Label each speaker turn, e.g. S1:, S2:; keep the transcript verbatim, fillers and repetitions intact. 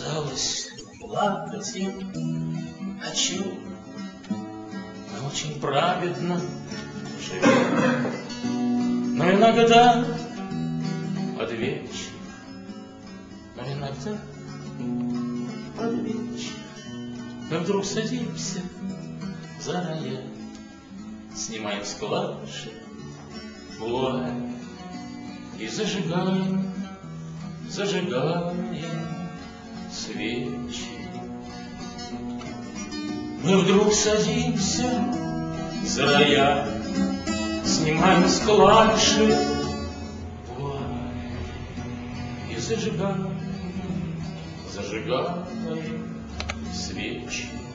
S1: Казалось, плакать им хочу, мы очень праведно живем. Но иногда под вечер, но иногда под вечер мы вдруг садимся за рояль, снимаем с клавиши вуаль и зажигаем, зажигаем свечи. Мы вдруг садимся за рояль, снимаем с клавиши вуаль и зажигаем, зажигаем свечи.